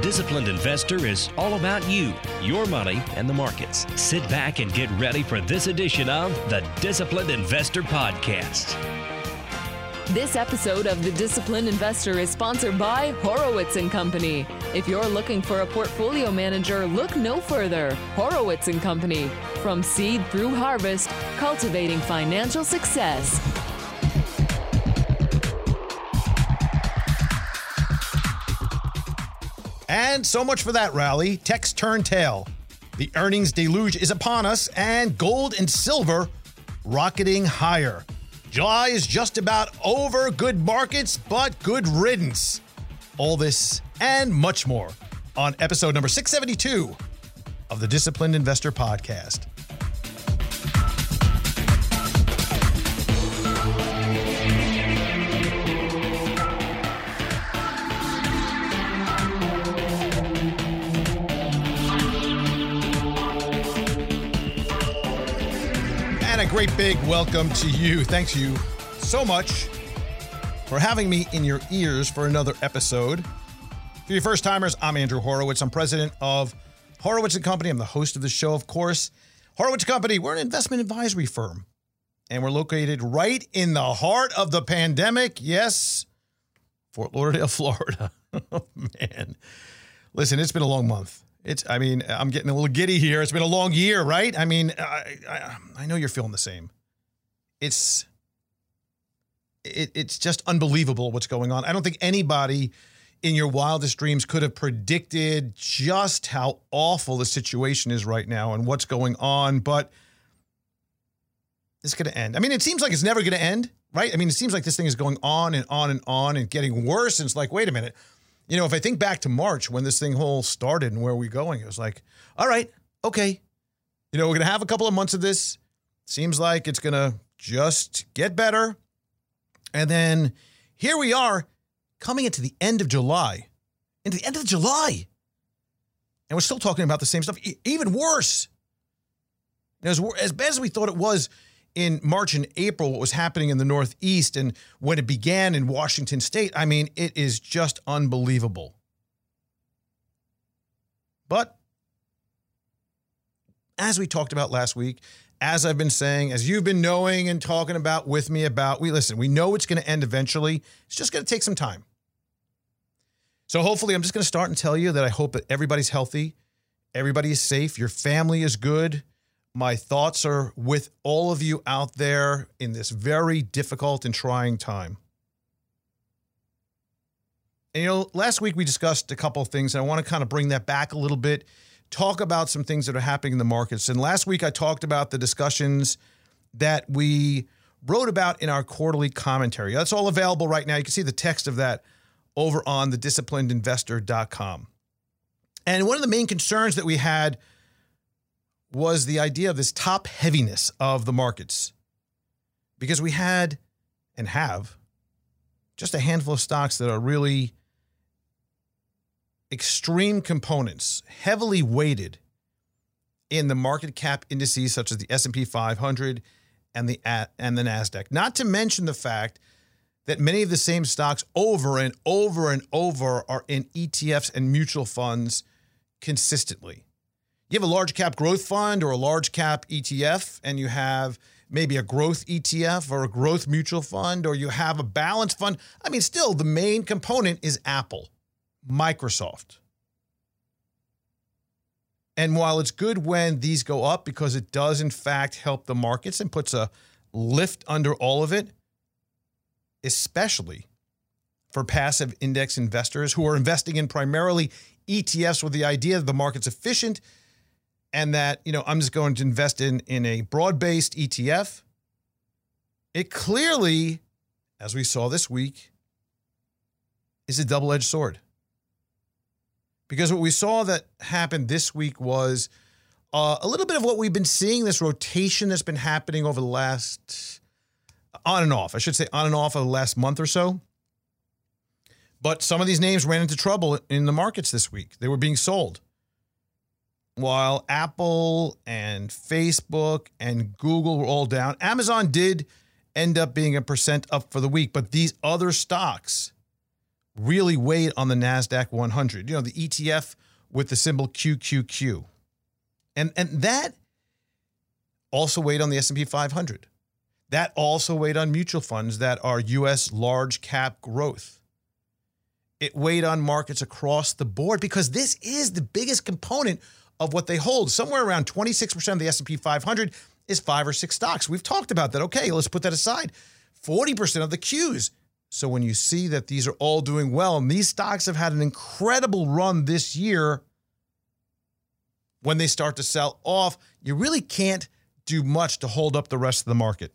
Disciplined Investor is all about you, your money, and the markets. Sit back and get ready for this edition of the Disciplined Investor Podcast. This episode of The Disciplined Investor is sponsored by Horowitz & Company. If you're looking for a portfolio manager, look no further. Horowitz & Company. From seed through harvest, cultivating financial success. And so much for that rally. Techs turn tail. The earnings deluge is upon us, and gold and silver rocketing higher. July is just about over. Good markets, but good riddance. All this and much more on episode number 672 of the Disciplined Investor Podcast. A great big welcome to you. Thanks you so much for having me in your ears for another episode. For your first timers, I'm Andrew Horowitz. I'm president of Horowitz & Company. I'm the host of the show, of course. Horowitz & Company, we're an investment advisory firm, and we're located right in the heart of the pandemic. Yes, Fort Lauderdale, Florida. Oh, man. Listen, it's been a long month. I'm getting a little giddy here. It's been a long year, right? I mean, I know you're feeling the same. It's just unbelievable what's going on. I don't think anybody in your wildest dreams could have predicted just how awful the situation is right now and what's going on, but it's going to end. I mean, it seems like it's never going to end, right? I mean, it seems like this thing is going on and on and on and getting worse. And it's like, wait a minute. You know, if I think back to March when this thing whole started and where we're going, it was like, all right, okay. You know, we're going to have a couple of months of this. Seems like it's going to just get better. And then here we are coming into the end of July. And we're still talking about the same stuff, even worse. As bad as we thought it was in March and April, what was happening in the Northeast and when it began in Washington State, I mean, it is just unbelievable. But as we talked about last week, as I've been saying, as you've been knowing and talking about with me about, we know it's going to end eventually. It's just going to take some time. So hopefully I'm just going to start and tell you that I hope that everybody's healthy, everybody is safe, your family is good. My thoughts are with all of you out there in this very difficult and trying time. And, you know, last week we discussed a couple of things, and I want to kind of bring that back a little bit, talk about some things that are happening in the markets. And last week I talked about the discussions that we wrote about in our quarterly commentary. That's all available right now. You can see the text of that over on thedisciplinedinvestor.com. And one of the main concerns that we had was the idea of this top heaviness of the markets. Because we had and have just a handful of stocks that are really extreme components, heavily weighted in the market cap indices such as the S&P 500 and the NASDAQ. Not to mention the fact that many of the same stocks over and over and over are in ETFs and mutual funds consistently. You have a large cap growth fund or a large cap ETF, and you have maybe a growth ETF or a growth mutual fund, or you have a balanced fund. I mean, still, the main component is Apple, Microsoft. And while it's good when these go up because it does, in fact, help the markets and puts a lift under all of it, especially for passive index investors who are investing in primarily ETFs with the idea that the market's efficient and that, you know, I'm just going to invest in a broad-based ETF. It clearly, as we saw this week, is a double-edged sword. Because what we saw that happened this week was a little bit of what we've been seeing, this rotation that's been happening over the last, on and off over the last month or so. But some of these names ran into trouble in the markets this week. They were being sold. While Apple and Facebook and Google were all down, Amazon did end up being 1% up for the week. But these other stocks really weighed on the NASDAQ 100. You know, the ETF with the symbol QQQ. And that also weighed on the S&P 500. That also weighed on mutual funds that are U.S. large cap growth. It weighed on markets across the board because this is the biggest component of what they hold. Somewhere around 26% of the S&P 500 is 5 or 6 stocks. We've talked about that. Okay, let's put that aside. 40% of the Qs. So when you see that these are all doing well, and these stocks have had an incredible run this year, when they start to sell off, you really can't do much to hold up the rest of the market.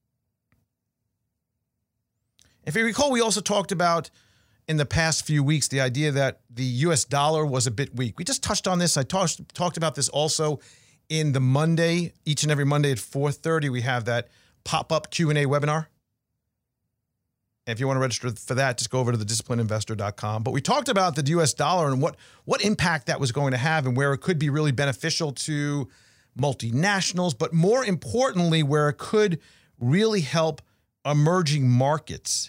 If you recall, we also talked about in the past few weeks the idea that the U.S. dollar was a bit weak. We just touched on this. I talked about this also in the Monday, each and every Monday at 4:30. We have that pop-up Q&A webinar. If you want to register for that, just go over to thedisciplinedinvestor.com. But we talked about the U.S. dollar and what impact that was going to have and where it could be really beneficial to multinationals, but more importantly, where it could really help emerging markets.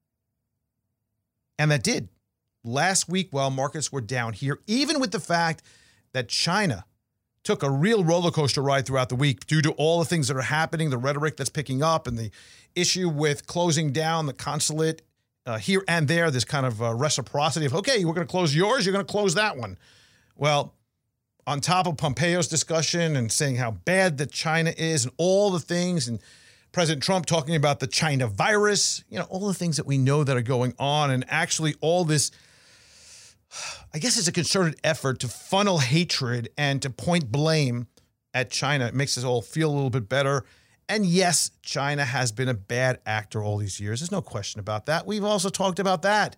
And that did. Last week, while markets were down here, even with the fact that China took a real roller coaster ride throughout the week due to all the things that are happening, the rhetoric that's picking up, and the issue with closing down the consulate here and there, this kind of reciprocity of, okay, we're going to close yours, you're going to close that one. Well, on top of Pompeo's discussion and saying how bad that China is and all the things, and President Trump talking about the China virus, you know, all the things that we know that are going on, and actually all this, I guess it's a concerted effort to funnel hatred and to point blame at China. It makes us all feel a little bit better. And yes, China has been a bad actor all these years. There's no question about that. We've also talked about that.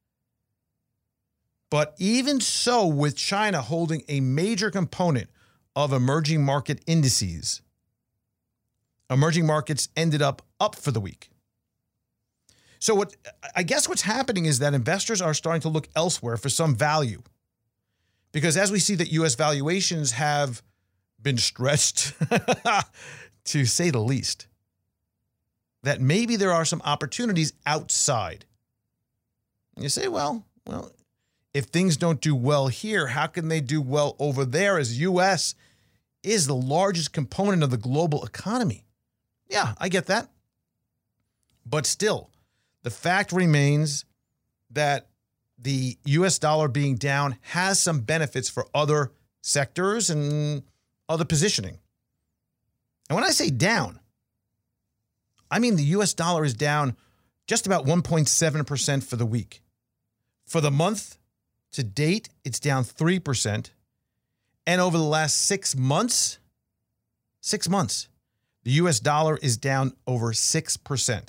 But even so, with China holding a major component of emerging market indices, emerging markets ended up for the week. So what's happening is that investors are starting to look elsewhere for some value. Because as we see that U.S. valuations have been stretched, to say the least, that maybe there are some opportunities outside. You say, well, if things don't do well here, how can they do well over there as U.S. is the largest component of the global economy? Yeah, I get that. But still, the fact remains that the U.S. dollar being down has some benefits for other sectors and other positioning. And when I say down, I mean the U.S. dollar is down just about 1.7% for the week. For the month to date, it's down 3%. And over the last 6 months, the U.S. dollar is down over 6%. And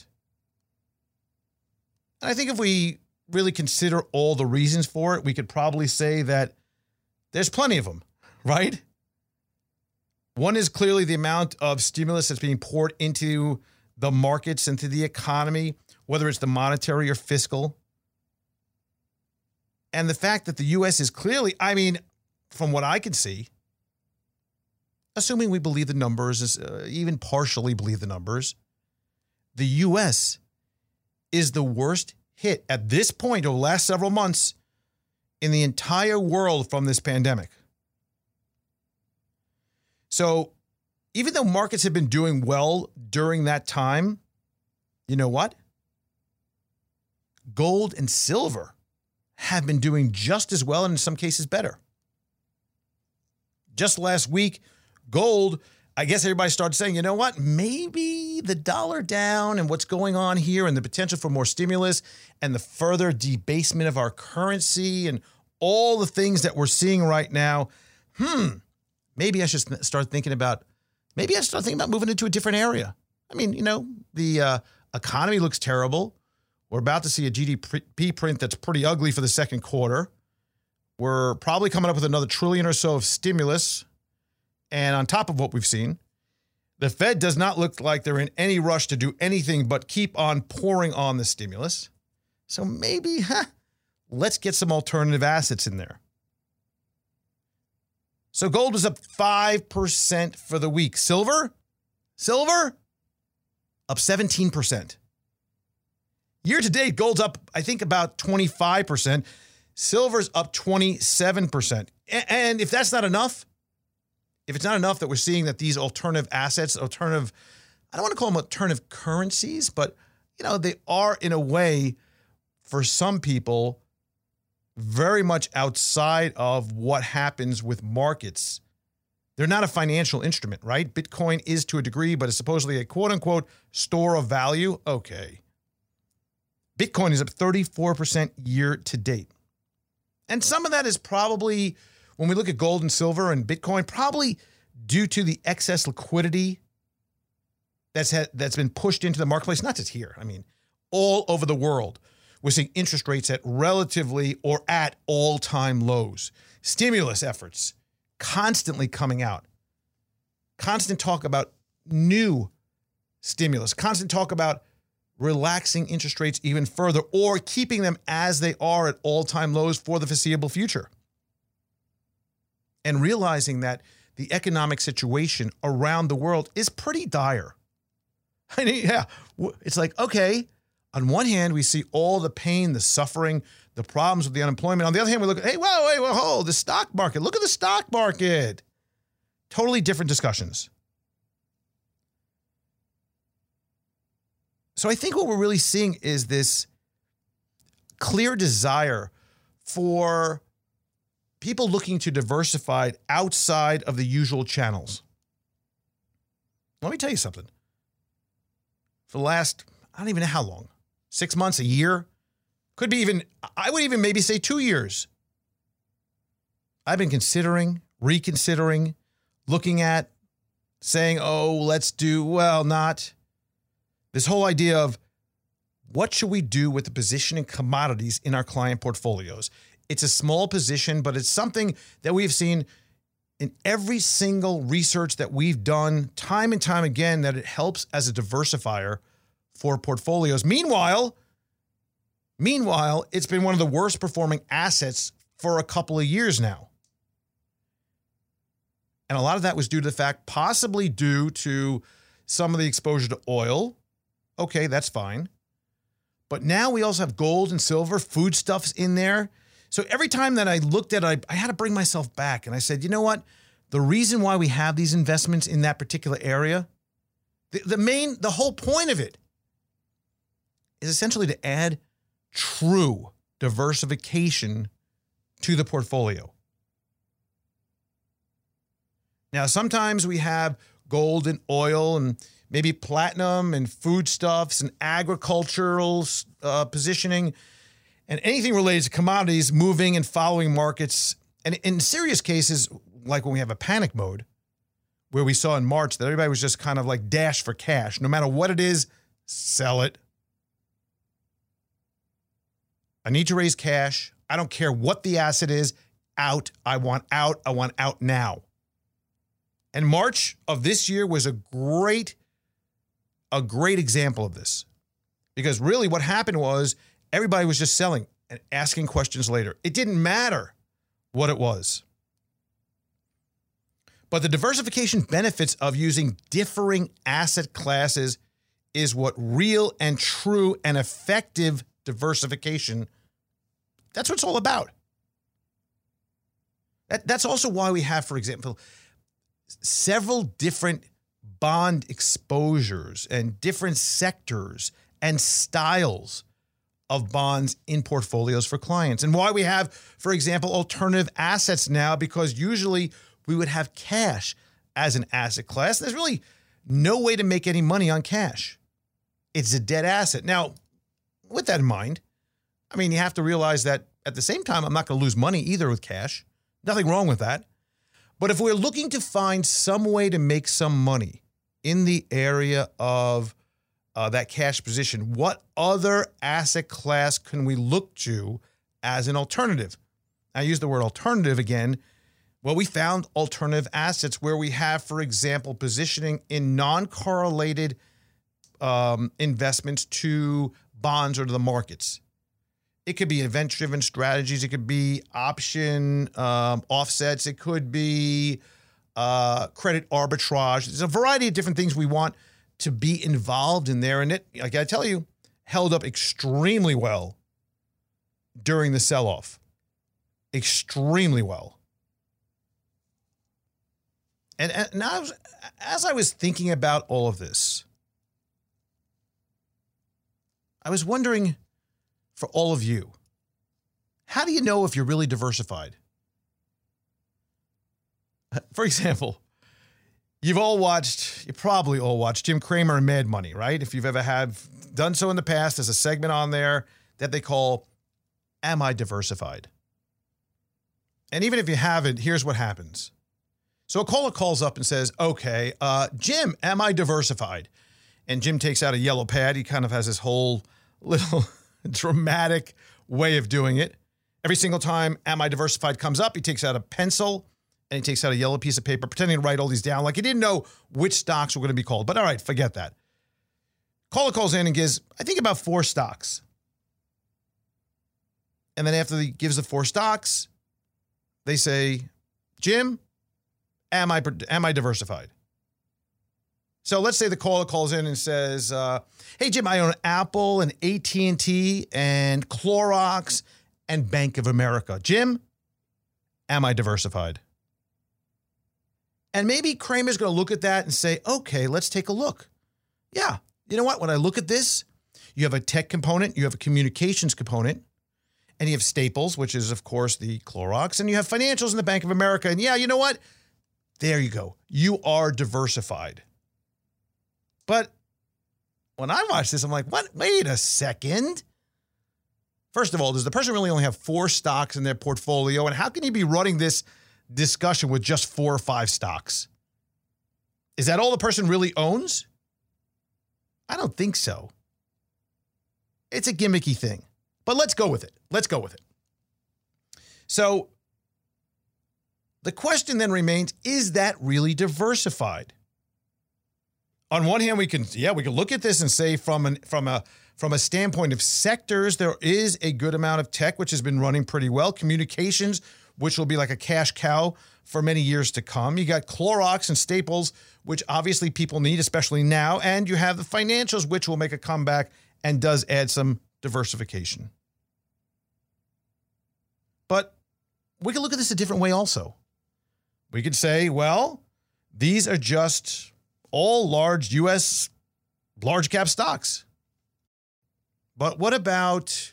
I think if we really consider all the reasons for it, we could probably say that there's plenty of them, right? One is clearly the amount of stimulus that's being poured into the markets, into the economy, whether it's the monetary or fiscal. And the fact that the U.S. is clearly, I mean, from what I can see, assuming we believe the numbers, even partially believe the numbers, the U.S. is the worst hit at this point over the last several months in the entire world from this pandemic. So even though markets have been doing well during that time, you know what? Gold and silver have been doing just as well and in some cases better. Just last week, gold, I guess everybody started saying, you know what? Maybe the dollar down and what's going on here and the potential for more stimulus and the further debasement of our currency and all the things that we're seeing right now, maybe I should start thinking about moving into a different area. I mean, you know, the economy looks terrible. We're about to see a GDP print that's pretty ugly for the second quarter. We're probably coming up with another $1 trillion or so of stimulus. And on top of what we've seen, the Fed does not look like they're in any rush to do anything but keep on pouring on the stimulus. So maybe, let's get some alternative assets in there. So gold was up 5% for the week. Silver up 17%. Year to date, gold's up, I think, about 25%. Silver's up 27%. And if that's not enough, if it's not enough that we're seeing that these alternative assets, I don't want to call them alternative currencies, but, they are in a way, for some people, very much outside of what happens with markets. They're not a financial instrument, right? Bitcoin is to a degree, but it's supposedly a quote-unquote store of value. Okay. Bitcoin is up 34% year to date. And some of that is probably, when we look at gold and silver and Bitcoin, probably due to the excess liquidity that's been pushed into the marketplace, not just here. I mean, all over the world. We're seeing interest rates at relatively or at all-time lows. Stimulus efforts constantly coming out. Constant talk about new stimulus. Constant talk about relaxing interest rates even further or keeping them as they are at all-time lows for the foreseeable future. And realizing that the economic situation around the world is pretty dire. I mean, yeah, it's like, okay, on one hand, we see all the pain, the suffering, the problems with the unemployment. On the other hand, we look at, hey, whoa, the stock market. Look at the stock market. Totally different discussions. So I think what we're really seeing is this clear desire for people looking to diversify outside of the usual channels. Let me tell you something. For the last, I don't even know how long, 6 months, a year, could be even, I would even maybe say 2 years. I've been considering, reconsidering, looking at, saying, let's do, not. This whole idea of what should we do with the position in commodities in our client portfolios? It's a small position, but it's something that we've seen in every single research that we've done time and time again, that it helps as a diversifier for portfolios. Meanwhile, it's been one of the worst performing assets for a couple of years now. And a lot of that was due to the fact, possibly due to some of the exposure to oil. Okay, that's fine. But now we also have gold and silver, foodstuffs in there. So every time that I looked at it, I had to bring myself back. And I said, you know what? The reason why we have these investments in that particular area, the whole point of it is essentially to add true diversification to the portfolio. Now, sometimes we have gold and oil and maybe platinum and foodstuffs and agricultural positioning and anything related to commodities moving and following markets. And in serious cases, like when we have a panic mode, where we saw in March that everybody was just kind of like dash for cash. No matter what it is, sell it. I need to raise cash. I don't care what the asset is. Out. I want out. I want out now. And March of this year was a great example of this. Because really what happened was everybody was just selling and asking questions later. It didn't matter what it was. But the diversification benefits of using differing asset classes is what real and true and effective diversification, that's what it's all about. That's also why we have, for example, several different bond exposures and different sectors and styles of bonds in portfolios for clients. And why we have, for example, alternative assets now, because usually we would have cash as an asset class. There's really no way to make any money on cash. It's a dead asset. Now, with that in mind, I mean, you have to realize that at the same time, I'm not going to lose money either with cash. Nothing wrong with that. But if we're looking to find some way to make some money in the area of that cash position, what other asset class can we look to as an alternative? I use the word alternative again. Well, we found alternative assets where we have, for example, positioning in non-correlated investments to bonds or to the markets. It could be event-driven strategies. It could be option offsets. It could be credit arbitrage. There's a variety of different things we want to be involved in there. And I got to tell you, held up extremely well during the sell-off. Extremely well. And now, as I was thinking about all of this, I was wondering, for all of you, how do you know if you're really diversified? For example, you probably all watched Jim Cramer and Mad Money, right? If you've ever done so in the past, there's a segment on there that they call, Am I Diversified? And even if you haven't, here's what happens. So a caller calls up and says, okay, Jim, am I diversified? And Jim takes out a yellow pad. He kind of has this whole little dramatic way of doing it. Every single time am I diversified comes up, he takes out a pencil and he takes out a yellow piece of paper, pretending to write all these down like he didn't know which stocks were going to be called. But all right, forget that. Caller calls in and gives, I think, about 4 stocks. And then after he gives the 4 stocks, they say, Jim, am I diversified? So let's say the caller calls in and says, hey, Jim, I own Apple and AT&T and Clorox and Bank of America. Jim, am I diversified? And maybe Cramer's going to look at that and say, okay, let's take a look. Yeah, you know what? When I look at this, you have a tech component, you have a communications component, and you have Staples, which is, of course, the Clorox, and you have financials in the Bank of America. And yeah, you know what? There you go. You are diversified. But when I watch this, I'm like, what? Wait a second. First of all, does the person really only have 4 stocks in their portfolio? And how can you be running this discussion with just 4 or 5 stocks? Is that all the person really owns? I don't think so. It's a gimmicky thing. But let's go with it. So the question then remains, is that really diversified? On one hand, we can look at this and say from a standpoint of sectors, there is a good amount of tech, which has been running pretty well. Communications, which will be like a cash cow for many years to come. You got Clorox and Staples, which obviously people need, especially now. And you have the financials, which will make a comeback and does add some diversification. But we can look at this a different way also. We could say, well, these are just all large U.S. large cap stocks. But what about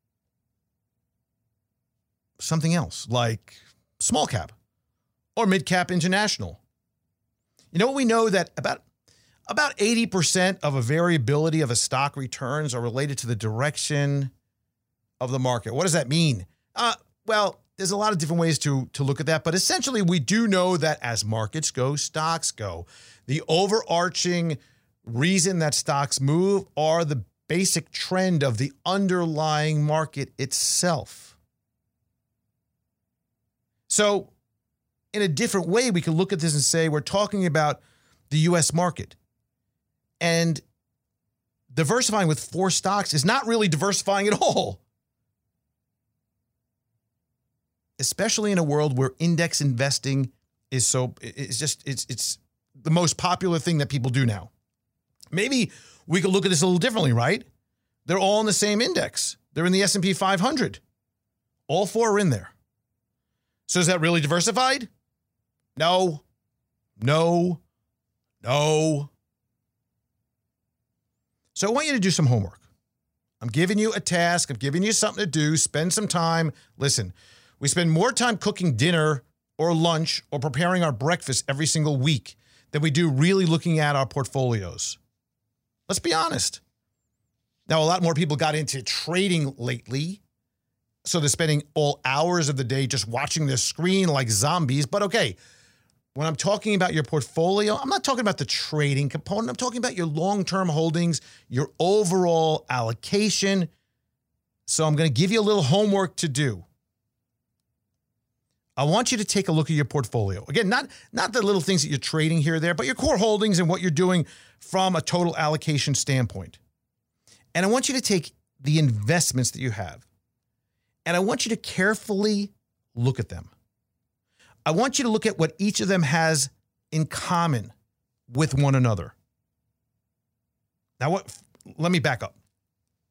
something else like small cap or mid cap international? You know what, we know that about 80% of a variability of a stock returns are related to the direction of the market. What does that mean? Well, there's a lot of different ways to look at that, but essentially we do know that as markets go, stocks go. The overarching reason that stocks move are the basic trend of the underlying market itself. So in a different way, we can look at this and say we're talking about the U.S. market. And diversifying with 4 stocks is not really diversifying at all. Especially in a world where index investing it's the most popular thing that people do now. Maybe we could look at this a little differently, right? They're all in the same index. They're in the S&P 500. All 4 are in there. So is that really diversified? No. So I want you to do some homework. I'm giving you a task. I'm giving you something to do. Spend some time. Listen, we spend more time cooking dinner or lunch or preparing our breakfast every single week than we do really looking at our portfolios. Let's be honest. Now, a lot more people got into trading lately, so they're spending all hours of the day just watching their screen like zombies. But okay, when I'm talking about your portfolio, I'm not talking about the trading component. I'm talking about your long-term holdings, your overall allocation. So I'm going to give you a little homework to do. I want you to take a look at your portfolio. Again, not the little things that you're trading here or there, but your core holdings and what you're doing from a total allocation standpoint. And I want you to take the investments that you have, and I want you to carefully look at them. I want you to look at what each of them has in common with one another. Now, let me back up.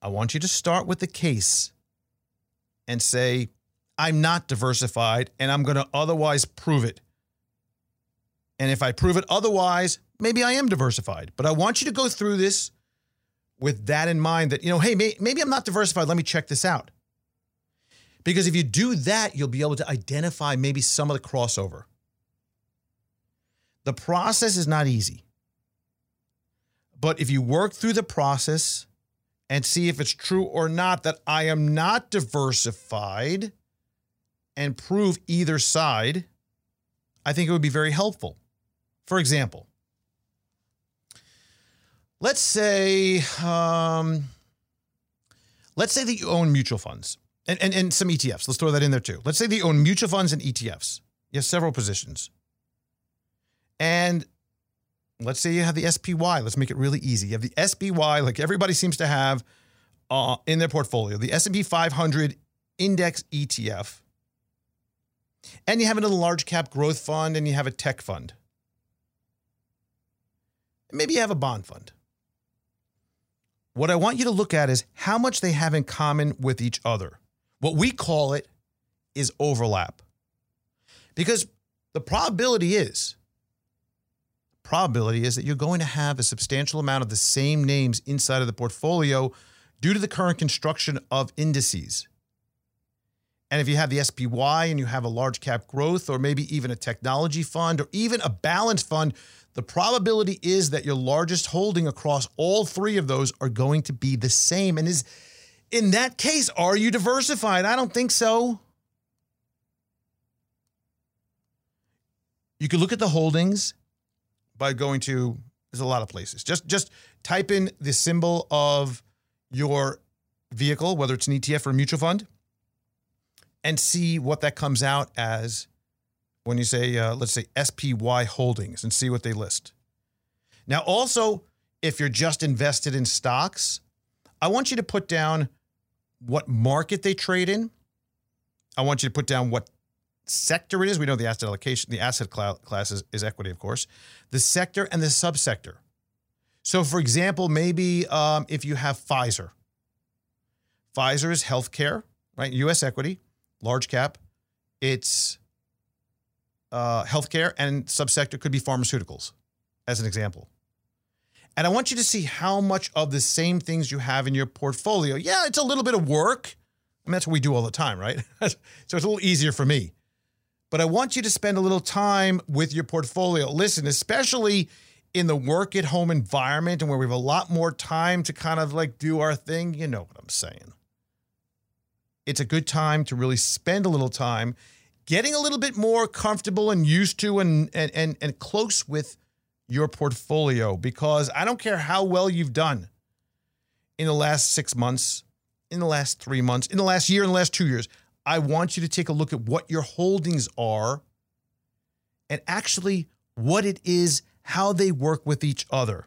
I want you to start with the case and say, I'm not diversified and I'm going to otherwise prove it. And if I prove it otherwise, maybe I am diversified. But I want you to go through this with that in mind that, hey, maybe I'm not diversified. Let me check this out. Because if you do that, you'll be able to identify maybe some of the crossover. The process is not easy. But if you work through the process and see if it's true or not that I am not diversified and prove either side, I think it would be very helpful. For example, let's say that you own mutual funds and some ETFs. Let's throw that in there too. Let's say that you own mutual funds and ETFs. You have several positions. And let's say you have the SPY. Let's make it really easy. You have the SPY, like everybody seems to have in their portfolio, the S&P 500 index ETF. And you have another large cap growth fund and you have a tech fund. Maybe you have a bond fund. What I want you to look at is how much they have in common with each other. What we call it is overlap. Because the probability is that you're going to have a substantial amount of the same names inside of the portfolio due to the current construction of indices. And if you have the SPY and you have a large cap growth or maybe even a technology fund or even a balanced fund, the probability is that your largest holding across all three of those are going to be the same. And in that case, are you diversified? I don't think so. You can look at the holdings by going to, there's a lot of places. Just type in the symbol of your vehicle, whether it's an ETF or a mutual fund, and see what that comes out as when you say, let's say SPY holdings, and see what they list. Now, also, if you're just invested in stocks, I want you to put down what market they trade in. I want you to put down what sector it is. We know the asset allocation, the asset class is equity, of course. The sector and the subsector. So, for example, maybe if you have Pfizer. Pfizer is healthcare, right? U.S. equity, large cap. It's healthcare, and subsector could be pharmaceuticals, as an example. And I want you to see how much of the same things you have in your portfolio. Yeah, it's a little bit of work. I mean, that's what we do all the time, right? So it's a little easier for me. But I want you to spend a little time with your portfolio. Listen, especially in the work at home environment and where we have a lot more time to kind of like do our thing, you know what I'm saying. It's a good time to really spend a little time getting a little bit more comfortable and used to and close with your portfolio, because I don't care how well you've done in the last 6 months, in the last 3 months, in the last year, in the last 2 years. I want you to take a look at what your holdings are and actually what it is, how they work with each other.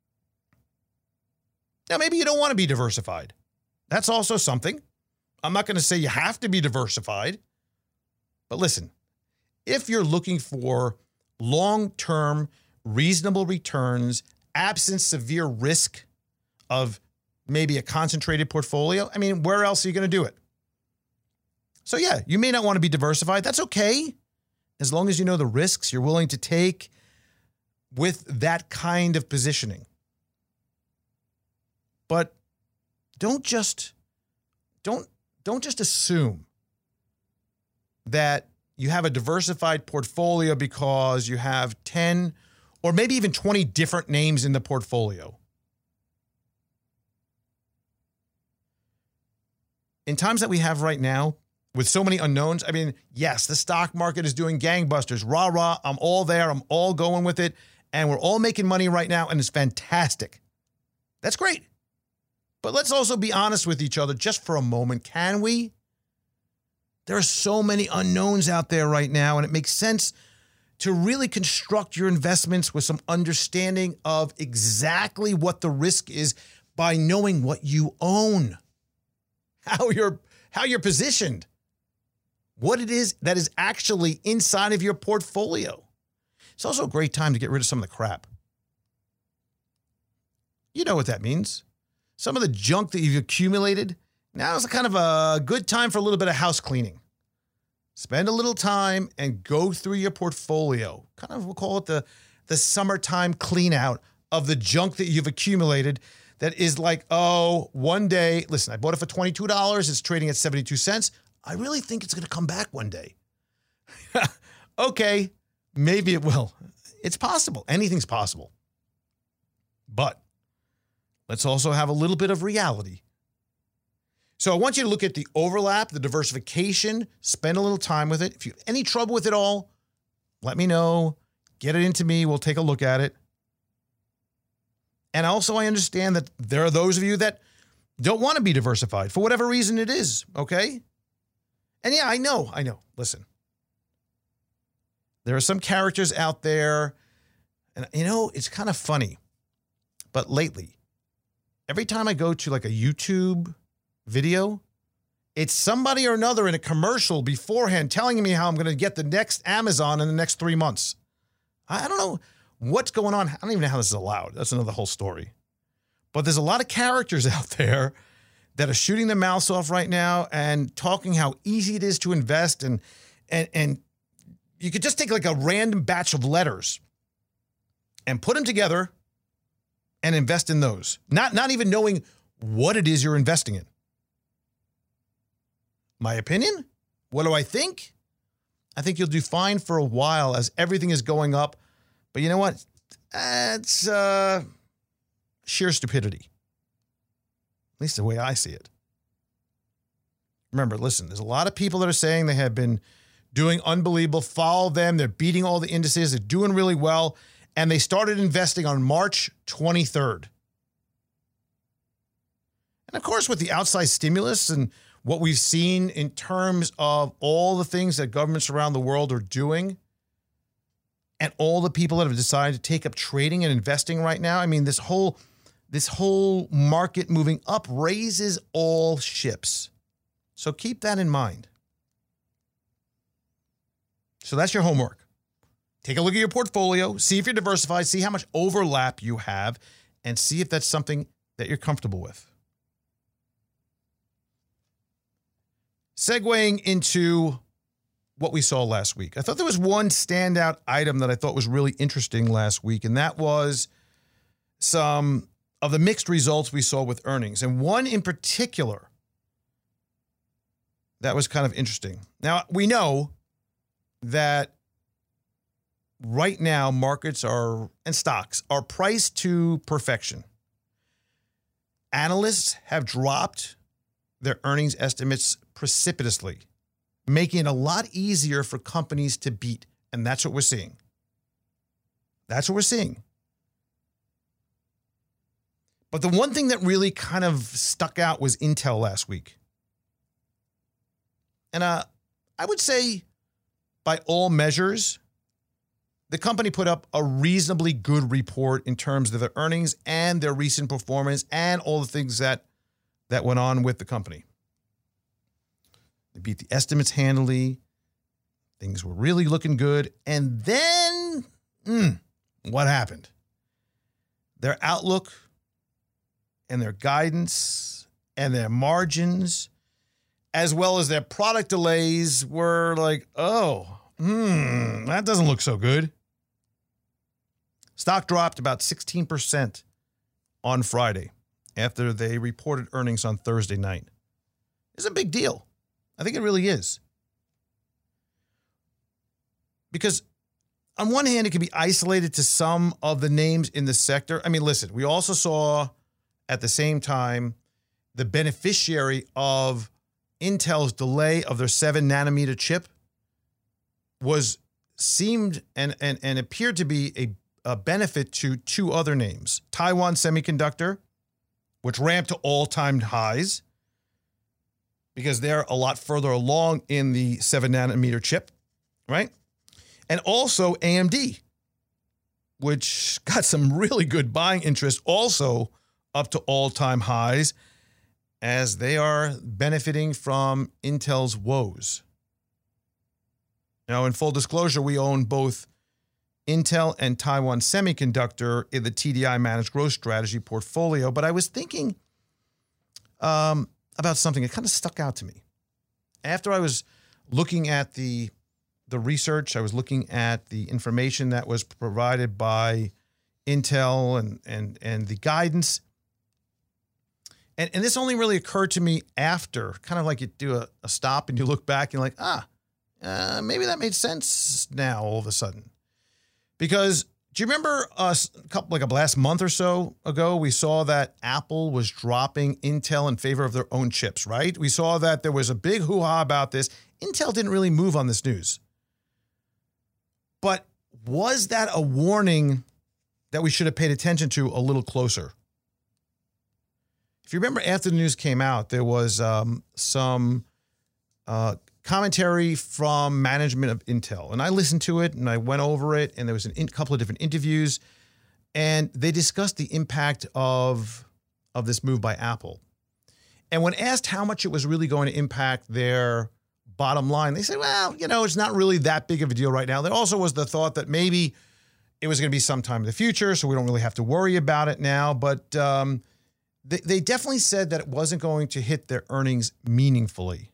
Now, maybe you don't want to be diversified. That's also something. I'm not going to say you have to be diversified. But listen, if you're looking for long-term, reasonable returns, absent severe risk of maybe a concentrated portfolio, I mean, where else are you going to do it? So yeah, you may not want to be diversified. That's okay. As long as you know the risks you're willing to take with that kind of positioning. But don't just assume that you have a diversified portfolio because you have 10 or maybe even 20 different names in the portfolio. In times that we have right now, with so many unknowns, I mean, yes, the stock market is doing gangbusters. Rah, rah, I'm all there. I'm all going with it. And we're all making money right now, and it's fantastic. That's great. But let's also be honest with each other just for a moment, can we? There are so many unknowns out there right now, and it makes sense to really construct your investments with some understanding of exactly what the risk is by knowing what you own, how you're positioned, what it is that is actually inside of your portfolio. It's also a great time to get rid of some of the crap. You know what that means. some of the junk that you've accumulated, now is kind of a good time for a little bit of house cleaning. Spend a little time and go through your portfolio. Kind of, we'll call it the summertime clean out of the junk that you've accumulated that is like, oh, one day, listen, I bought it for $22. It's trading at 72 cents. I really think it's going to come back one day. Okay, maybe it will. It's possible. Anything's possible. But let's also have a little bit of reality. So I want you to look at the overlap, the diversification, spend a little time with it. If you have any trouble with it all, let me know. Get it into me. We'll take a look at it. And also, I understand that there are those of you that don't want to be diversified for whatever reason it is, okay? And yeah, I know. Listen, there are some characters out there, and it's kind of funny. But lately, every time I go to like a YouTube video, it's somebody or another in a commercial beforehand telling me how I'm going to get the next Amazon in the next 3 months. I don't know what's going on. I don't even know how this is allowed. That's another whole story. But there's a lot of characters out there that are shooting their mouths off right now and talking how easy it is to invest. And you could just take like a random batch of letters and put them together and invest in those. Not even knowing what it is you're investing in. My opinion? What do I think? I think you'll do fine for a while as everything is going up. But you know what? It's sheer stupidity. At least the way I see it. Remember, listen, there's a lot of people that are saying they have been doing unbelievable. Follow them. They're beating all the indices. They're doing really well. And they started investing on March 23rd. And of course, with the outside stimulus and what we've seen in terms of all the things that governments around the world are doing and all the people that have decided to take up trading and investing right now, I mean, this whole market moving up raises all ships. So keep that in mind. So that's your homework. Take a look at your portfolio, see if you're diversified, see how much overlap you have, and see if that's something that you're comfortable with. Segueing into what we saw last week. I thought there was one standout item that I thought was really interesting last week, and that was some of the mixed results we saw with earnings. And one in particular that was kind of interesting. Now, we know that right now markets and stocks are priced to perfection. Analysts have dropped their earnings estimates precipitously, making it a lot easier for companies to beat. And that's what we're seeing. That's what we're seeing. But the one thing that really kind of stuck out was Intel last week. And I would say by all measures, the company put up a reasonably good report in terms of their earnings and their recent performance and all the things that went on with the company. They beat the estimates handily. Things were really looking good. And then, what happened? Their outlook and their guidance and their margins, as well as their product delays, were like, that doesn't look so good. Stock dropped about 16% on Friday after they reported earnings on Thursday night. It's a big deal. I think it really is. Because on one hand, it can be isolated to some of the names in the sector. I mean, listen, we also saw at the same time the beneficiary of Intel's delay of their 7-nanometer chip seemed and appeared to be a benefit to two other names. Taiwan Semiconductor, which ramped to all-time highs because they're a lot further along in the 7-nanometer chip, right? And also AMD, which got some really good buying interest, also up to all-time highs as they are benefiting from Intel's woes. Now, in full disclosure, we own both Intel and Taiwan Semiconductor in the TDI Managed Growth Strategy portfolio. But I was thinking about something that kind of stuck out to me. After I was looking at the research, I was looking at the information that was provided by Intel and the guidance. And this only really occurred to me after, kind of like you do a stop and you look back and you're like, maybe that made sense now all of a sudden. Because do you remember last month or so ago, we saw that Apple was dropping Intel in favor of their own chips, right? We saw that there was a big hoo-ha about this. Intel didn't really move on this news. But was that a warning that we should have paid attention to a little closer? If you remember, after the news came out, there was some commentary from management of Intel. And I listened to it and I went over it, and there was a couple of different interviews, and they discussed the impact of this move by Apple. And when asked how much it was really going to impact their bottom line, they said, well, it's not really that big of a deal right now. There also was the thought that maybe it was going to be sometime in the future, so we don't really have to worry about it now. But they definitely said that it wasn't going to hit their earnings meaningfully.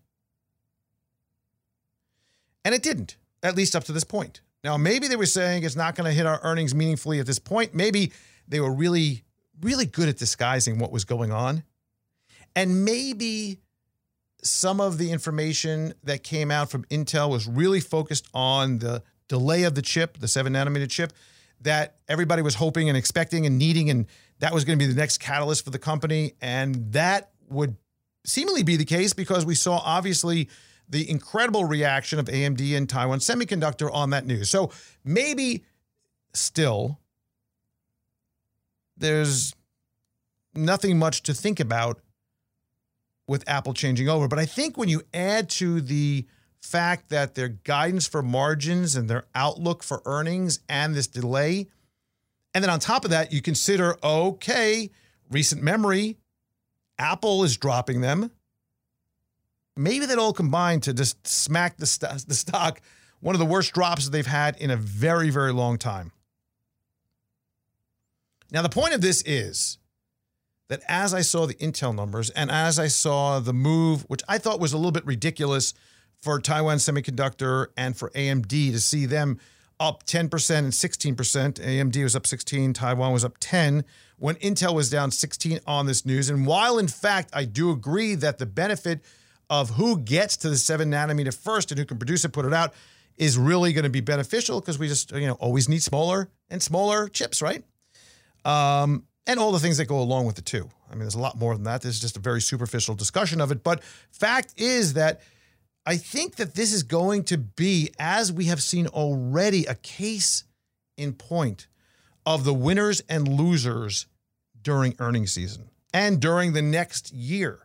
And it didn't, at least up to this point. Now, maybe they were saying it's not going to hit our earnings meaningfully at this point. Maybe they were really, really good at disguising what was going on. And maybe some of the information that came out from Intel was really focused on the delay of the chip, the 7-nanometer chip, that everybody was hoping and expecting and needing, and that was going to be the next catalyst for the company. And that would seemingly be the case because we saw, obviously, the incredible reaction of AMD and Taiwan Semiconductor on that news. So maybe still there's nothing much to think about with Apple changing over. But I think when you add to the fact that their guidance for margins and their outlook for earnings and this delay, and then on top of that, you consider, okay, recent memory, Apple is dropping them. Maybe that all combined to just smack the stock, one of the worst drops that they've had in a very, very long time. Now, the point of this is that as I saw the Intel numbers and as I saw the move, which I thought was a little bit ridiculous for Taiwan Semiconductor and for AMD to see them up 10% and 16%. AMD was up 16, Taiwan was up 10, when Intel was down 16 on this news. And while, in fact, I do agree that the benefit of who gets to the 7-nanometer first and who can produce it, put it out, is really going to be beneficial because we just, always need smaller and smaller chips, right? And all the things that go along with it too. I mean, there's a lot more than that. This is just a very superficial discussion of it. But fact is that I think that this is going to be, as we have seen already, a case in point of the winners and losers during earnings season and during the next year.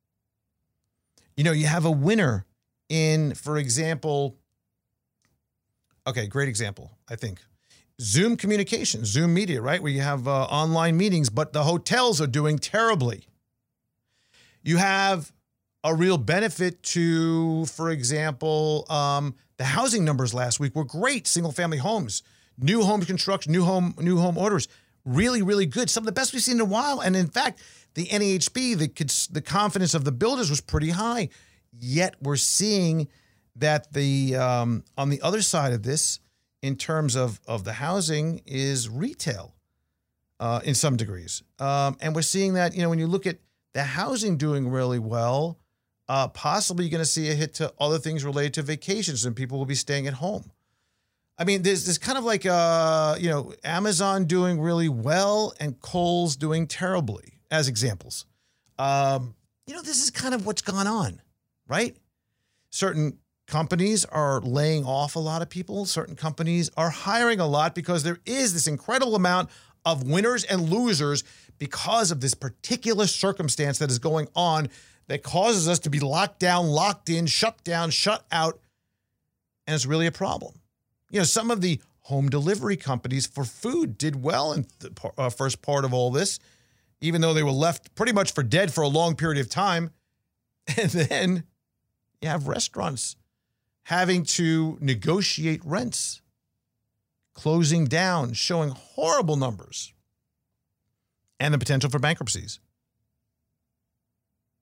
You have a winner in, for example, okay, great example, I think. Zoom Communications, Zoom Media, right? Where you have online meetings, but the hotels are doing terribly. You have a real benefit to, for example, the housing numbers last week were great. Single-family homes, new home construction, new home orders, really, really good. Some of the best we've seen in a while. And in fact, the NAHB, the confidence of the builders was pretty high. Yet we're seeing that on the other side of this, in terms of the housing, is retail in some degrees. And we're seeing that, when you look at the housing doing really well, possibly you're going to see a hit to other things related to vacations and people will be staying at home. I mean, there's kind of like, Amazon doing really well and Kohl's doing terribly as examples. This is kind of what's gone on, right? Certain companies are laying off a lot of people. Certain companies are hiring a lot because there is this incredible amount of winners and losers because of this particular circumstance that is going on that causes us to be locked down, locked in, shut down, shut out. And it's really a problem. Some of the home delivery companies for food did well in the first part of all this, even though they were left pretty much for dead for a long period of time. And then you have restaurants having to negotiate rents, closing down, showing horrible numbers, and the potential for bankruptcies.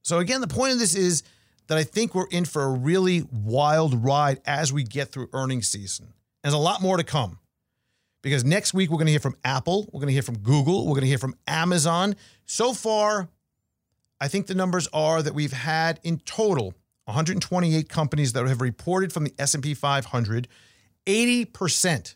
So again, the point of this is that I think we're in for a really wild ride as we get through earnings season. There's a lot more to come because next week we're going to hear from Apple, we're going to hear from Google, we're going to hear from Amazon. So far, I think the numbers are that we've had in total 128 companies that have reported from the S&P 500. 80%,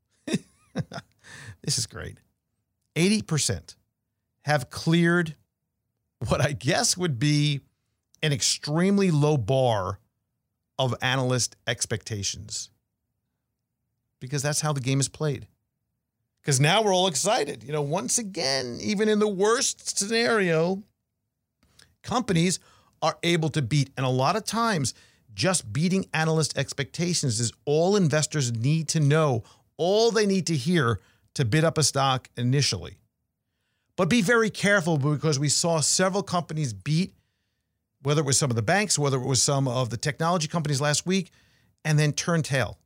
this is great, 80% have cleared what I guess would be an extremely low bar of analyst expectations. Because that's how the game is played. Because now we're all excited. You know, once again, even in the worst scenario, companies are able to beat. And a lot of times, just beating analyst expectations is all investors need to know, all they need to hear to bid up a stock initially. But be very careful because we saw several companies beat, whether it was some of the banks, whether it was some of the technology companies last week, and then turn tail.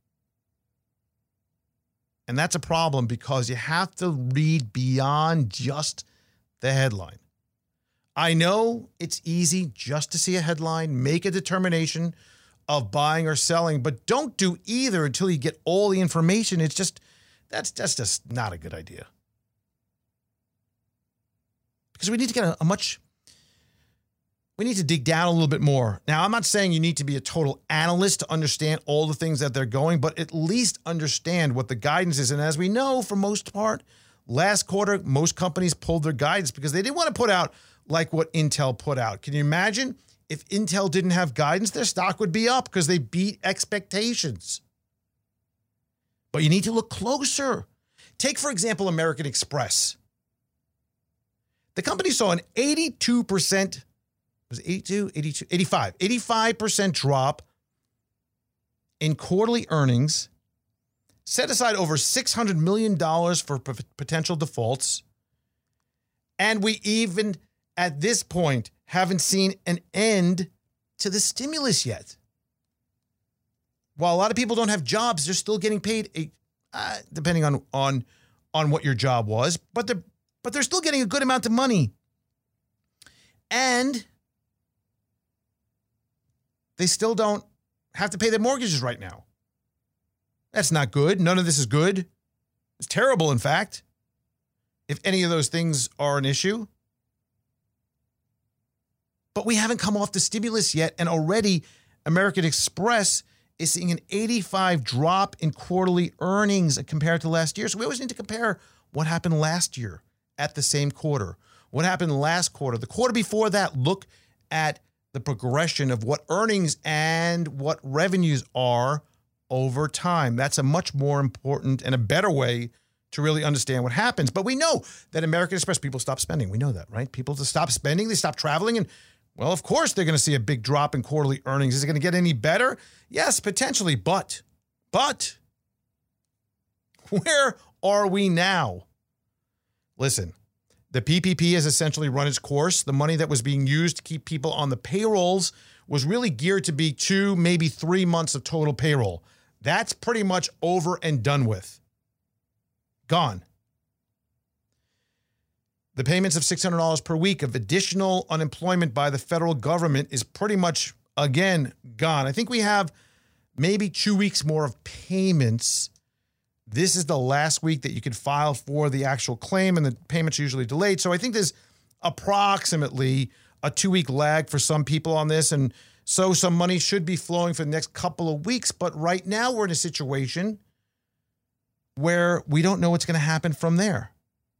And that's a problem because you have to read beyond just the headline. I know it's easy just to see a headline, make a determination of buying or selling, but don't do either until you get all the information. That's just not a good idea. Because we need to get we need to dig down a little bit more. Now, I'm not saying you need to be a total analyst to understand all the things that they're going, but at least understand what the guidance is. And as we know, for most part, last quarter, most companies pulled their guidance because they didn't want to put out like what Intel put out. Can you imagine if Intel didn't have guidance, their stock would be up because they beat expectations. But you need to look closer. Take, for example, American Express. The company saw an 82%, was it 82, 82, 85% drop in quarterly earnings, set aside over $600 million for potential defaults, and we even, at this point, haven't seen an end to the stimulus yet. While a lot of people don't have jobs, they're still getting paid, depending on what your job was, but they're still getting a good amount of money. And they still don't have to pay their mortgages right now. That's not good. None of this is good. It's terrible, in fact, if any of those things are an issue. But we haven't come off the stimulus yet, and already American Express is seeing an 85 drop in quarterly earnings compared to last year. So we always need to compare what happened last year at the same quarter. What happened last quarter? The quarter before that, look at the progression of what earnings and what revenues are over time. That's a much more important and a better way to really understand what happens. But we know that American Express, people stop spending. We know that, right? People just stop spending, they stop traveling, and well, of course they're going to see a big drop in quarterly earnings. Is it going to get any better? Yes, potentially, but where are we now? Listen, the PPP has essentially run its course. The money that was being used to keep people on the payrolls was really geared to be 2, maybe 3 months of total payroll. That's pretty much over and done with. Gone. The payments of $600 per week of additional unemployment by the federal government is pretty much, again, gone. I think we have maybe 2 weeks more of payments. This is the last week that you could file for the actual claim, and the payments are usually delayed. So I think there's approximately a 2-week lag for some people on this, and so some money should be flowing for the next couple of weeks. But right now we're in a situation where we don't know what's going to happen from there.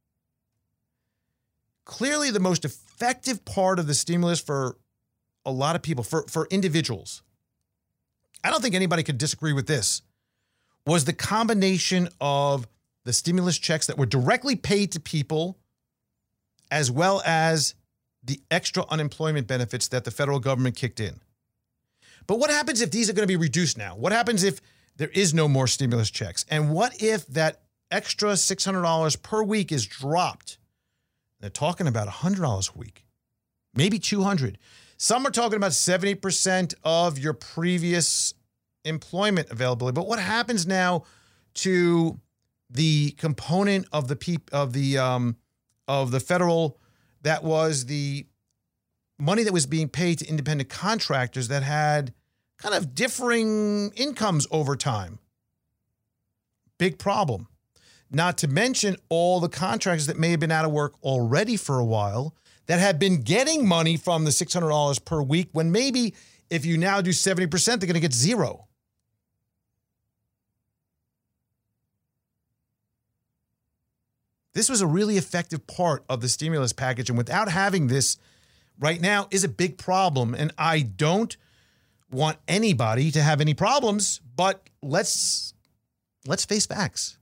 Clearly, the most effective part of the stimulus for a lot of people, for individuals, I don't think anybody could disagree with this, was the combination of the stimulus checks that were directly paid to people as well as the extra unemployment benefits that the federal government kicked in. But what happens if these are going to be reduced now? What happens if there is no more stimulus checks? And what if that extra $600 per week is dropped? They're talking about $100 a week, maybe $200. Some are talking about 70% of your previous employment availability. But what happens now to the component of the federal that was the money that was being paid to independent contractors that had kind of differing incomes over time. Big problem. Not to mention all the contractors that may have been out of work already for a while that have been getting money from the $600 per week when maybe if you now do 70%, they're going to get zero. This was a really effective part of the stimulus package, and without having this right now is a big problem. And I don't want anybody to have any problems, but let's face facts.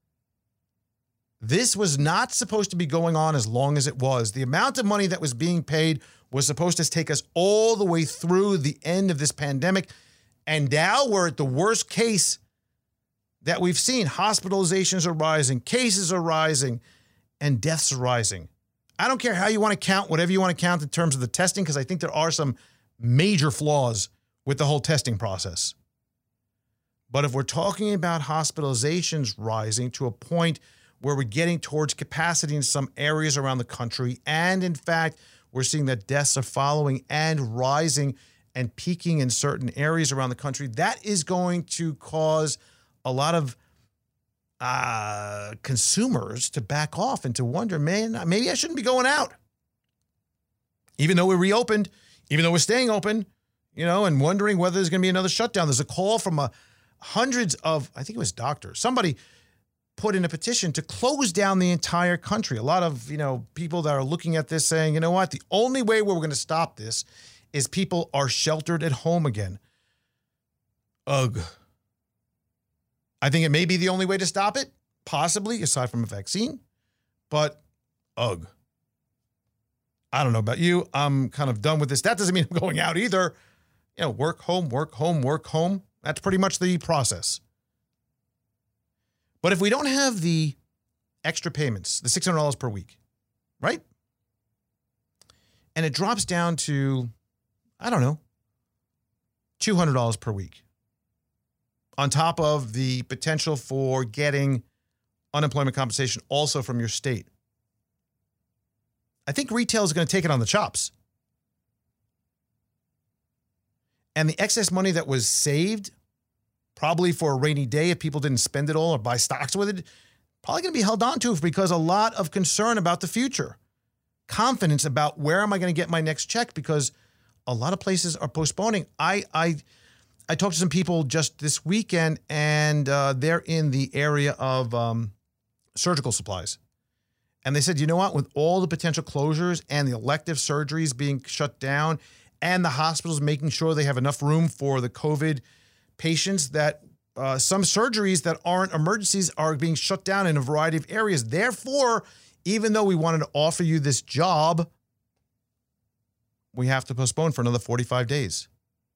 This was not supposed to be going on as long as it was. The amount of money that was being paid was supposed to take us all the way through the end of this pandemic. And now we're at the worst case that we've seen. Hospitalizations are rising, cases are rising, and deaths are rising. I don't care how you want to count, whatever you want to count in terms of the testing, because I think there are some major flaws with the whole testing process. But if we're talking about hospitalizations rising to a point where we're getting towards capacity in some areas around the country, and in fact, we're seeing that deaths are following and rising and peaking in certain areas around the country, that is going to cause a lot of consumers to back off and to wonder, man, maybe I shouldn't be going out. Even though we're reopened, even though we're staying open, and wondering whether there's going to be another shutdown. There's a call from hundreds of, I think it was doctors, somebody put in a petition to close down the entire country. A lot of, people that are looking at this saying, you know what, the only way we're going to stop this is people are sheltered at home again. Ugh. I think it may be the only way to stop it, possibly, aside from a vaccine, but ugh. I don't know about you. I'm kind of done with this. That doesn't mean I'm going out either. Work, home, work, home, work, home. That's pretty much the process. But if we don't have the extra payments, the $600 per week, right? And it drops down to, I don't know, $200 per week, on top of the potential for getting unemployment compensation also from your state. I think retail is going to take it on the chops. And the excess money that was saved, probably for a rainy day if people didn't spend it all or buy stocks with it, probably going to be held on to because a lot of concern about the future. Confidence about where am I going to get my next check, because a lot of places are postponing. I talked to some people just this weekend, and they're in the area of surgical supplies. And they said, you know what, with all the potential closures and the elective surgeries being shut down and the hospitals making sure they have enough room for the COVID patients, that some surgeries that aren't emergencies are being shut down in a variety of areas. Therefore, even though we wanted to offer you this job, we have to postpone for another 45 days.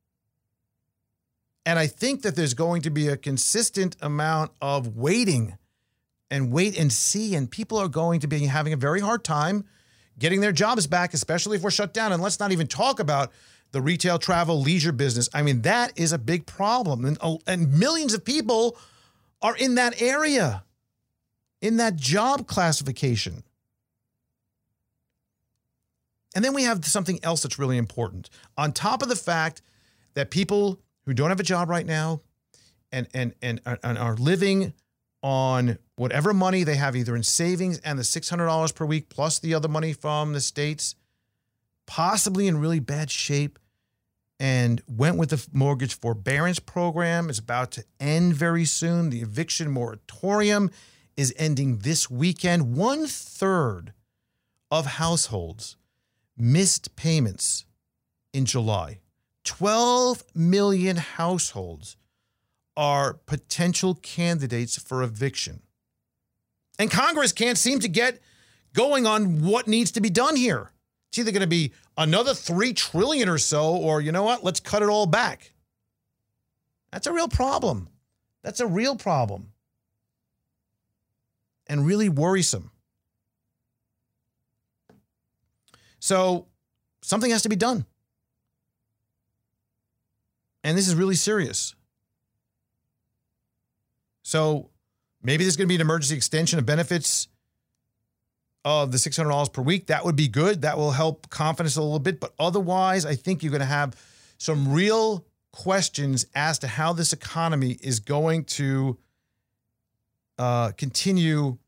And I think that there's going to be a consistent amount of waiting and wait and see, and people are going to be having a very hard time getting their jobs back, especially if we're shut down. And let's not even talk about the retail, travel, leisure business. I mean, that is a big problem. And millions of people are in that area, in that job classification. And then we have something else that's really important. On top of the fact that people who don't have a job right now and are living on whatever money they have, either in savings and the $600 per week, plus the other money from the states, possibly in really bad shape, and went with the mortgage forbearance program. Is about to end very soon. The eviction moratorium is ending this weekend. 1/3 of households missed payments in July. 12 million households are potential candidates for eviction. And Congress can't seem to get going on what needs to be done here. It's either going to be another $3 trillion or so, or you know what, let's cut it all back. That's a real problem. That's a real problem. And really worrisome. So something has to be done. And this is really serious. So maybe there's going to be an emergency extension of benefits of the $600 per week. That would be good. That will help confidence a little bit. But otherwise, I think you're going to have some real questions as to how this economy is going to continue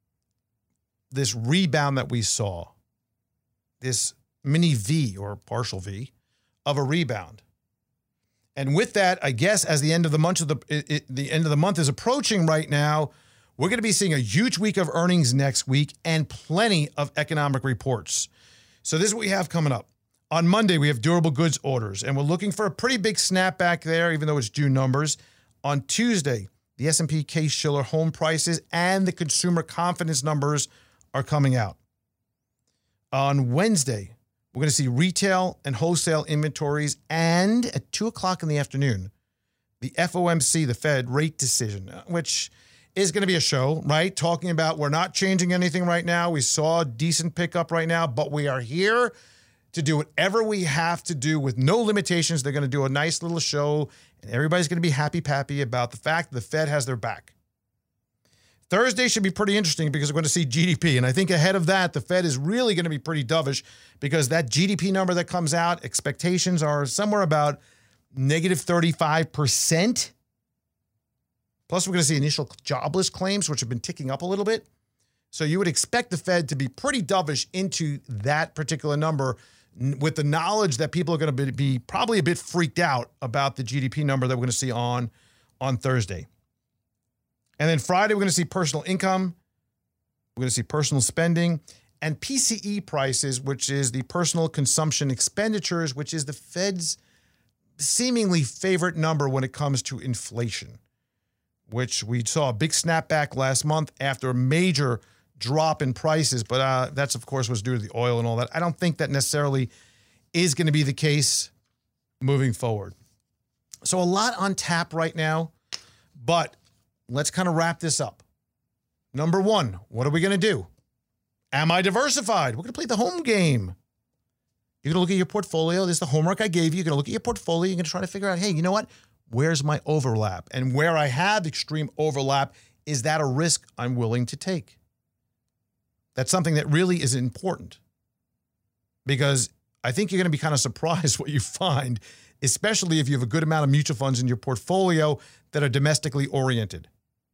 this rebound that we saw, this mini V or partial V of a rebound. And with that, I guess as the end of the month the end of the month is approaching right now, we're going to be seeing a huge week of earnings next week and plenty of economic reports. So this is what we have coming up. On Monday, we have durable goods orders, and we're looking for a pretty big snapback there, even though it's June numbers. On Tuesday, the S&P Case-Shiller home prices and the consumer confidence numbers are coming out. On Wednesday, we're going to see retail and wholesale inventories, and at 2 o'clock in the afternoon, the FOMC, the Fed rate decision, which is going to be a show, right? Talking about we're not changing anything right now. We saw a decent pickup right now, but we are here to do whatever we have to do with no limitations. They're going to do a nice little show, and everybody's going to be happy-pappy about the fact that the Fed has their back. Thursday should be pretty interesting because we're going to see GDP. And I think ahead of that, the Fed is really going to be pretty dovish because that GDP number that comes out, expectations are somewhere about negative 35%. Plus, we're going to see initial jobless claims, which have been ticking up a little bit. So you would expect the Fed to be pretty dovish into that particular number with the knowledge that people are going to be probably a bit freaked out about the GDP number that we're going to see on Thursday. And then Friday, we're going to see personal income. We're going to see personal spending and PCE prices, which is the personal consumption expenditures, which is the Fed's seemingly favorite number when it comes to inflation, which we saw a big snapback last month after a major drop in prices. But that's, of course, was due to the oil and all that. I don't think that necessarily is going to be the case moving forward. So a lot on tap right now, but let's kind of wrap this up. Number one, what are we going to do? Am I diversified? We're going to play the home game. You're going to look at your portfolio. This is the homework I gave you. You're going to look at your portfolio. You're going to try to figure out, hey, you know what? Where's my overlap? And where I have extreme overlap, is that a risk I'm willing to take? That's something that really is important because I think you're going to be kind of surprised what you find, especially if you have a good amount of mutual funds in your portfolio that are domestically oriented.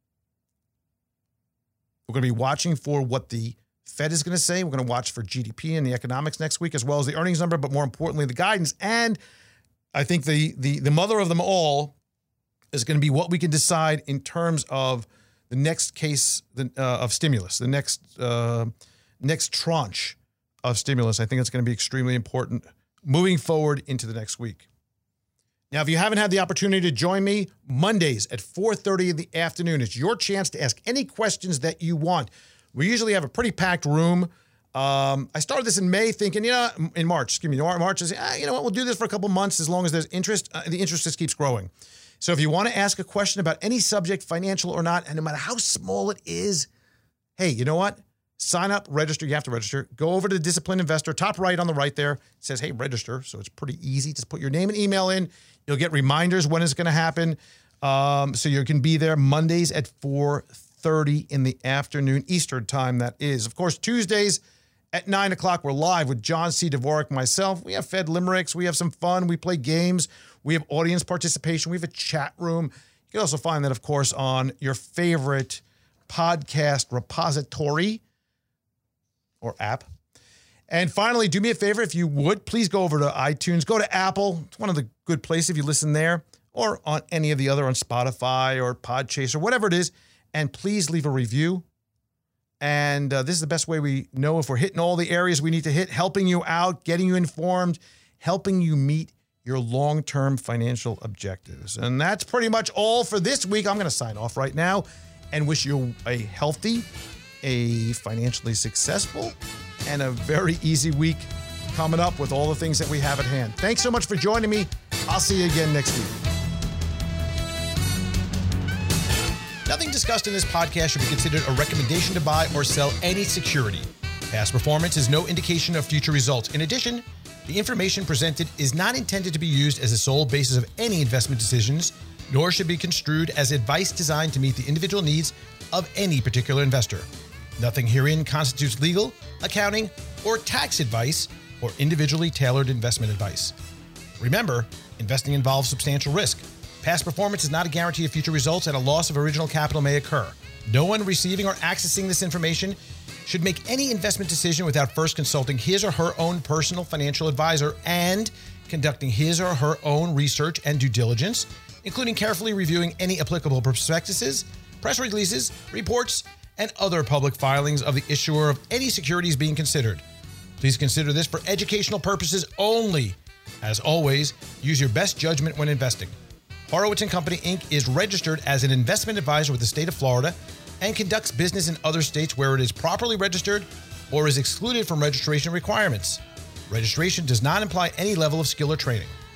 We're going to be watching for what the Fed is going to say. We're going to watch for GDP and the economics next week, as well as the earnings number, but more importantly, the guidance. And I think the mother of them all is going to be what we can decide in terms of the next case of stimulus, the next tranche of stimulus. I think it's going to be extremely important moving forward into the next week. Now, if you haven't had the opportunity to join me, Mondays at 4:30 in the afternoon, it's your chance to ask any questions that you want. We usually have a pretty packed room. I started this in May thinking, in March, March, I say, you know what, we'll do this for a couple months as long as there's interest. The interest just keeps growing. So if you want to ask a question about any subject, financial or not, and no matter how small it is, hey, you know what? Sign up, register. You have to register. Go over to the Disciplined Investor, top right on the right there. It says, hey, register. So it's pretty easy. Just put your name and email in. You'll get reminders when it's going to happen. So you can be there Mondays at 4:30 in the afternoon, Eastern time, that is. Of course, Tuesdays at 9 o'clock, we're live with John C. Dvorak, myself. We have Fed Limericks. We have some fun. We play games. We have audience participation. We have a chat room. You can also find that, of course, on your favorite podcast repository or app. And finally, do me a favor, if you would, please go over to iTunes. Go to Apple. It's one of the good places if you listen there, or on any of the other, on Spotify or Podchaser, or whatever it is. And please leave a review. And this is the best way we know if we're hitting all the areas we need to hit, helping you out, getting you informed, helping you meet your long-term financial objectives. And that's pretty much all for this week. I'm going to sign off right now and wish you a healthy, a financially successful, and a very easy week coming up with all the things that we have at hand. Thanks so much for joining me. I'll see you again next week. Nothing discussed in this podcast should be considered a recommendation to buy or sell any security. Past performance is no indication of future results. In addition, the information presented is not intended to be used as a sole basis of any investment decisions, nor should be construed as advice designed to meet the individual needs of any particular investor. Nothing herein constitutes legal, accounting, or tax advice or individually tailored investment advice. Remember, investing involves substantial risk. Past performance is not a guarantee of future results, and a loss of original capital may occur. No one receiving or accessing this information should make any investment decision without first consulting his or her own personal financial advisor and conducting his or her own research and due diligence, including carefully reviewing any applicable prospectuses, press releases, reports, and other public filings of the issuer of any securities being considered. Please consider this for educational purposes only. As always, use your best judgment when investing. Horowitz & Company, Inc. is registered as an investment advisor with the state of Florida and conducts business in other states where it is properly registered or is excluded from registration requirements. Registration does not imply any level of skill or training.